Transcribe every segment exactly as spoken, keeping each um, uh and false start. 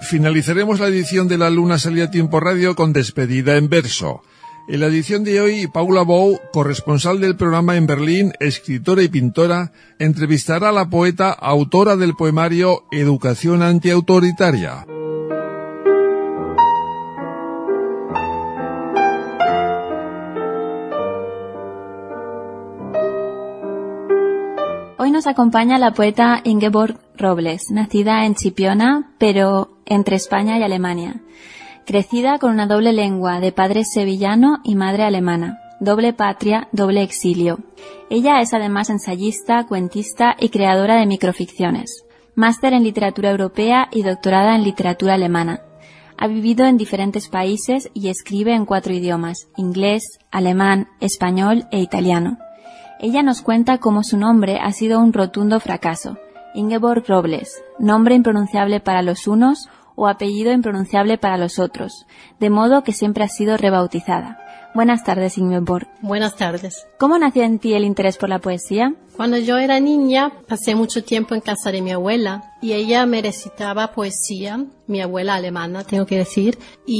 finalizaremos la edición de La Luna Salida a Tiempo Radio con despedida en verso. En la edición de hoy, Paula Bou, corresponsal del programa en Berlín, escritora y pintora, entrevistará a la poeta autora del poemario Educación antiautoritaria. Hoy nos acompaña la poeta Ingeborg Robles, nacida en Chipiona, pero entre España y Alemania. Crecida con una doble lengua de padre sevillano y madre alemana, doble patria, doble exilio. Ella es además ensayista, cuentista y creadora de microficciones. Máster en literatura europea y doctorada en literatura alemana. Ha vivido en diferentes países y escribe en cuatro idiomas: inglés, alemán, español e italiano. Ella nos cuenta cómo su nombre ha sido un rotundo fracaso. Ingeborg Robles, nombre impronunciable para los unos o apellido impronunciable para los otros, de modo que siempre ha sido rebautizada. Buenas tardes, Ingeborg. Buenas tardes. ¿Cómo nació en ti el interés por la poesía? Cuando yo era niña, pasé mucho tiempo en casa de mi abuela y ella me recitaba poesía, mi abuela alemana, tengo que decir,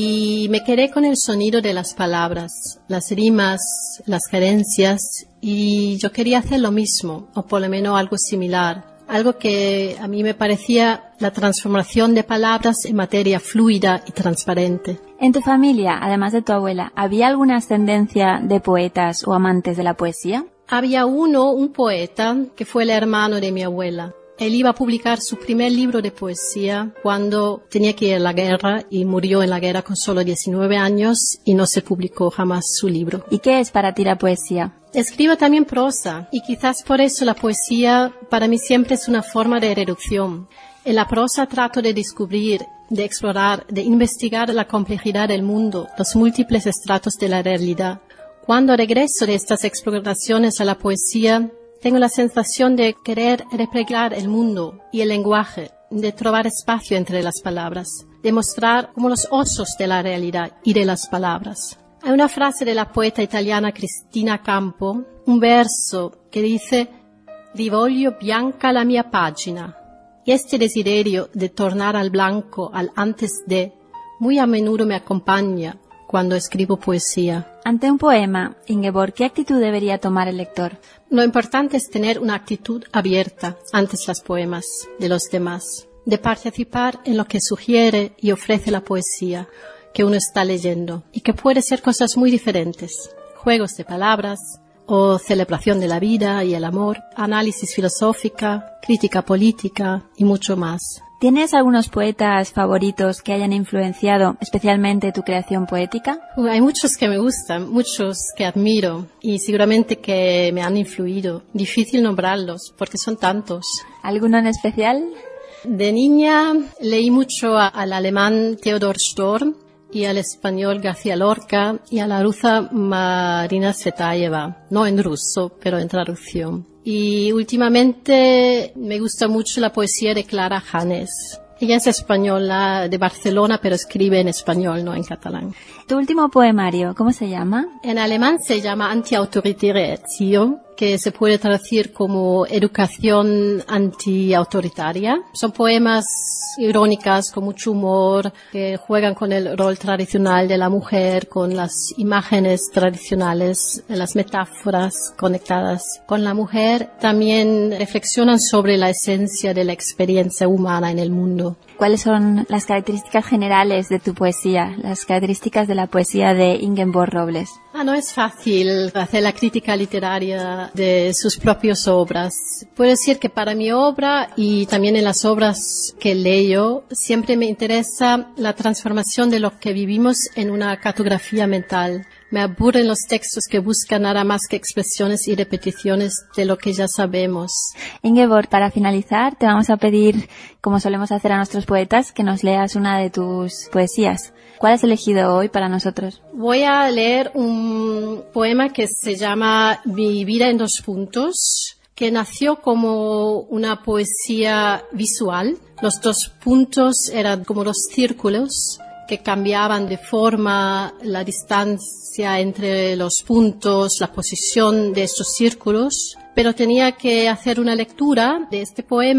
y me quedé con el sonido de las palabras, las rimas, las cadencias, y yo quería hacer lo mismo, o por lo menos algo similar. Algo que a mí me parecía la transformación de palabras en materia fluida y transparente. ¿En tu familia, además de tu abuela, había alguna ascendencia de poetas o amantes de la poesía? Había uno, un poeta, que fue el hermano de mi abuela. Él iba a publicar su primer libro de poesía cuando tenía que ir a la guerra y murió en la guerra con solo diecinueve años y no se publicó jamás su libro. ¿Y qué es para ti la poesía? Escribo también prosa y quizás por eso la poesía para mí siempre es una forma de reducción. En la prosa trato de descubrir, de explorar, de investigar la complejidad del mundo, los múltiples estratos de la realidad. Cuando regreso de estas exploraciones a la poesía, tengo la sensación de querer replegar el mundo y el lenguaje, de trovar espacio entre las palabras, de mostrar como los osos de la realidad y de las palabras. Hay una frase de la poeta italiana Cristina Campo, un verso que dice «Rivoglio bianca la mia pagina». Y este desiderio de tornar al blanco, al antes de, muy a menudo me acompaña cuando escribo poesía. Ante un poema, Ingeborg, ¿qué actitud debería tomar el lector? Lo importante es tener una actitud abierta ante los poemas de los demás, de participar en lo que sugiere y ofrece la poesía que uno está leyendo, y que puede ser cosas muy diferentes, juegos de palabras, o celebración de la vida y el amor, análisis filosófica, crítica política y mucho más. ¿Tienes algunos poetas favoritos que hayan influenciado especialmente tu creación poética? Uh, hay muchos que me gustan, muchos que admiro y seguramente que me han influido. Difícil nombrarlos porque son tantos. ¿Alguno en especial? De niña leí mucho a, al alemán Theodor Storm y al español García Lorca y a la rusa Marina Tsvetaeva, no en ruso, pero en traducción. Y últimamente me gusta mucho la poesía de Clara Janes. Ella es española de Barcelona, pero escribe en español, no en catalán. ¿Tu último poemario, cómo se llama? En alemán se llama Antiautoritäre Erziehung, que se puede traducir como educación antiautoritaria. Son poemas irónicas, con mucho humor, que juegan con el rol tradicional de la mujer, con las imágenes tradicionales, las metáforas conectadas con la mujer. También reflexionan sobre la esencia de la experiencia humana en el mundo. ¿Cuáles son las características generales de tu poesía, las características de la poesía de Ingeborg Robles? Ah, no es fácil hacer la crítica literaria de sus propias obras. Puedo decir que para mi obra y también en las obras que leo, siempre me interesa la transformación de lo que vivimos en una cartografía mental. Me aburren los textos que buscan nada más que expresiones y repeticiones de lo que ya sabemos. Ingeborg, para finalizar, te vamos a pedir, como solemos hacer a nuestros poetas, que nos leas una de tus poesías. ¿Cuál has elegido hoy para nosotros? Voy a leer un poema que se llama Mi vida en dos puntos, que nació como una poesía visual. Los dos puntos eran como los círculos que cambiaban de forma, la distancia entre los puntos, la posición de estos círculos, pero tenía que hacer una lectura de este poema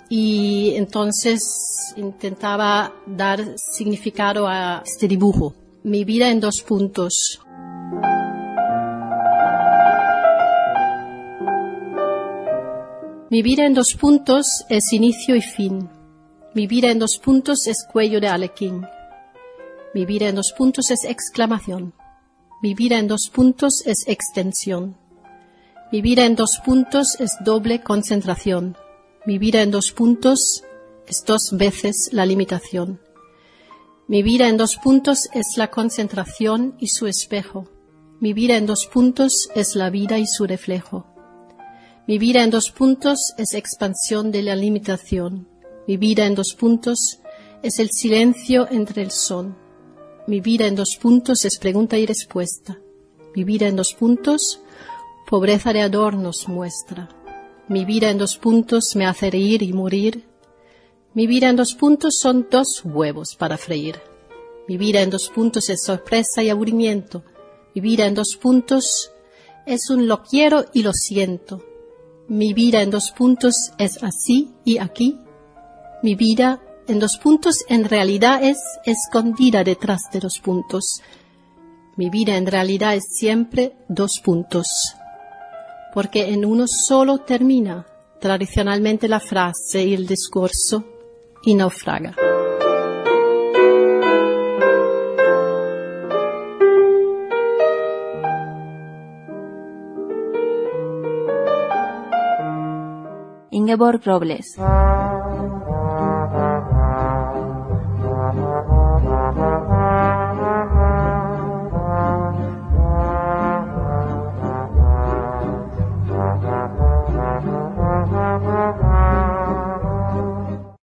y entonces intentaba dar significado a este dibujo. Mi vida en dos puntos. Mi vida en dos puntos es inicio y fin. Mi vida en dos puntos es cuello de Alequín. Mi vida en dos puntos es exclamación. Mi vida en dos puntos es extensión. Mi vida en dos puntos es doble concentración. Mi vida en dos puntos es dos veces la limitación. Mi vida en dos puntos es la concentración y su espejo. Mi vida en dos puntos es la vida y su reflejo. Mi vida en dos puntos es expansión de la limitación. Mi vida en dos puntos es el silencio entre el son. Mi vida en dos puntos es pregunta y respuesta. Mi vida en dos puntos, pobreza de adornos muestra. Mi vida en dos puntos me hace reír y morir. Mi vida en dos puntos son dos huevos para freír. Mi vida en dos puntos es sorpresa y aburrimiento. Mi vida en dos puntos es un lo quiero y lo siento. Mi vida en dos puntos es así y aquí. Mi vida en dos puntos en realidad es escondida detrás de dos puntos. Mi vida en realidad es siempre dos puntos. Porque en uno solo termina tradicionalmente la frase y el discurso y naufraga. Ingeborg Robles.